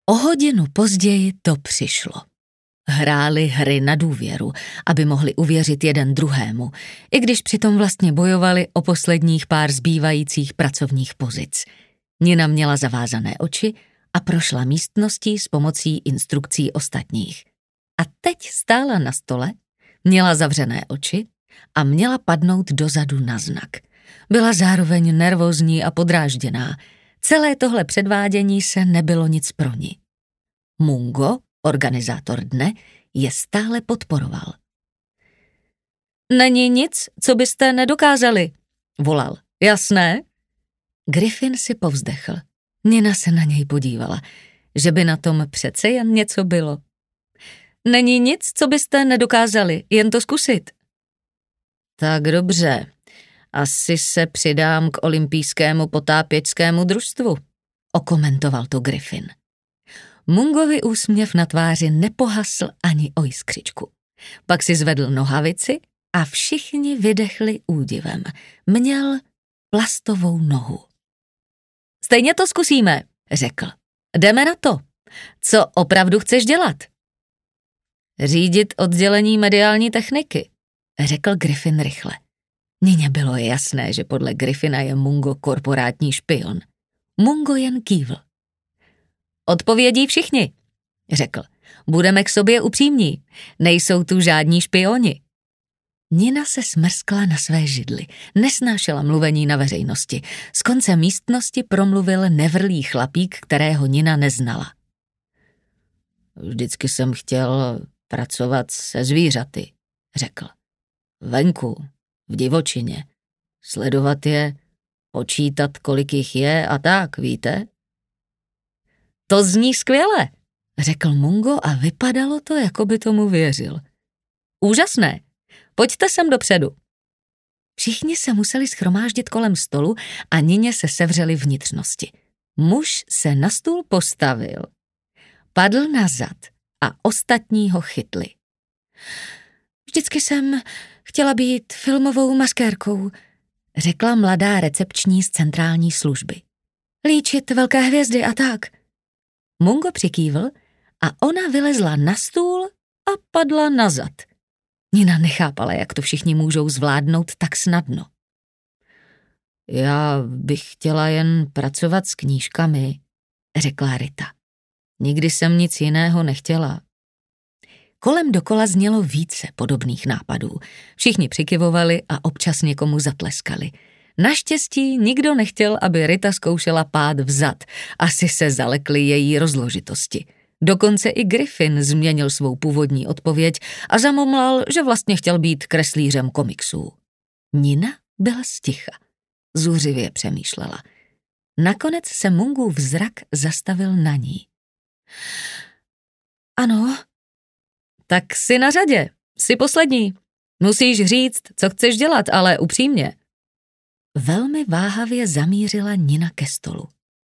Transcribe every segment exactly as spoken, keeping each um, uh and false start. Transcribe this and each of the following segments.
O hodinu později to přišlo. Hráli hry na důvěru, aby mohli uvěřit jeden druhému, i když přitom vlastně bojovali o posledních pár zbývajících pracovních pozic. Nina měla zavázané oči a prošla místností s pomocí instrukcí ostatních. A teď stála na stole, měla zavřené oči a měla padnout dozadu na znak. Byla zároveň nervózní a podrážděná. Celé tohle předvádění se nebylo nic pro ní. Mungo, organizátor dne, je stále podporoval. Není nic, co byste nedokázali, volal. Jasné? Griffin si povzdechl. Nina se na něj podívala, že by na tom přece jen něco bylo. Není nic, co byste nedokázali, jen to zkusit. Tak dobře, asi se přidám k olympijskému potápěčskému družstvu, okomentoval to Griffin. Mungovi úsměv na tváři nepohasl ani o jiskřičku. Pak si zvedl nohavici a všichni vydechli údivem. Měl plastovou nohu. Stejně to zkusíme, řekl. Jdeme na to. Co opravdu chceš dělat? Řídit oddělení mediální techniky, řekl Griffin rychle. Nině bylo jasné, že podle Griffina je Mungo korporátní špion. Mungo jen kývl. Odpovědí všichni, řekl. Budeme k sobě upřímní, nejsou tu žádní špioni. Nina se smrskla na své židli, nesnášela mluvení na veřejnosti. Z konce místnosti promluvil nevrlý chlapík, kterého Nina neznala. Vždycky jsem chtěl pracovat se zvířaty, řekl. Venku, v divočině, sledovat je, počítat, kolik jich je a tak, víte? To zní skvěle, řekl Mungo a vypadalo to, jako by tomu věřil. Úžasné, pojďte sem dopředu. Všichni se museli shromáždit kolem stolu a Nině se sevřeli vnitřnosti. Muž se na stůl postavil, padl na zad a ostatní ho chytli. Vždycky jsem chtěla být filmovou maskérkou, řekla mladá recepční z centrální služby. Líčit velké hvězdy a tak. Mungo přikývl a ona vylezla na stůl a padla na zad. Nina nechápala, jak to všichni můžou zvládnout tak snadno. Já bych chtěla jen pracovat s knížkami, řekla Rita. Nikdy jsem nic jiného nechtěla. Kolem dokola znělo více podobných nápadů. Všichni přikyvovali a občas někomu zatleskali. Naštěstí nikdo nechtěl, aby Rita zkoušela pád vzad. Asi se zalekli její rozložitosti. Dokonce i Griffin změnil svou původní odpověď a zamumlal, že vlastně chtěl být kreslířem komiksů. Nina byla sticha. Zuřivě přemýšlela. Nakonec se Mungův zrak zastavil na ní. Ano. Tak jsi na řadě, jsi poslední. Musíš říct, co chceš dělat, ale upřímně. Velmi váhavě zamířila Nina ke stolu.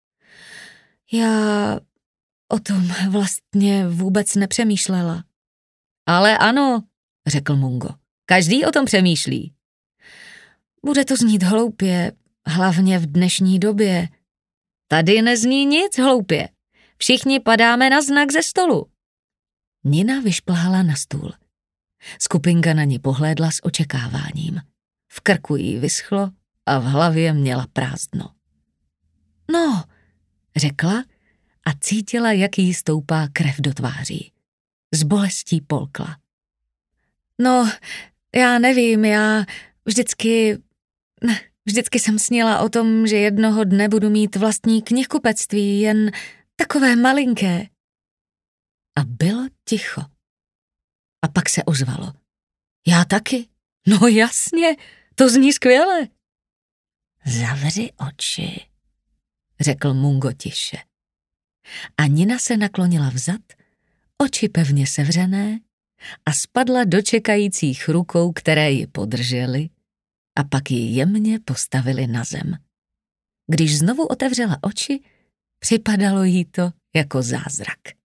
Já o tom vlastně vůbec nepřemýšlela. Ale ano, řekl Mungo, každý o tom přemýšlí. Bude to znít hloupě, hlavně v dnešní době. Tady nezní nic hloupě. Všichni padáme na znak ze stolu. Nina vyšplhala na stůl. Skupinka na ní pohlédla s očekáváním. V krku jí vyschlo a v hlavě měla prázdno. No, řekla a cítila, jak jí stoupá krev do tváří. S bolestí polkla. No, já nevím, já vždycky, vždycky jsem snila o tom, že jednoho dne budu mít vlastní knihkupectví, jen takové malinké. A bylo ticho. A pak se ozvalo. Já taky? No jasně, to zní skvěle. Zavři oči, řekl Mungo tiše. A Nina se naklonila vzad, oči pevně sevřené a spadla do čekajících rukou, které ji podržely a pak ji jemně postavili na zem. Když znovu otevřela oči, připadalo jí to jako zázrak.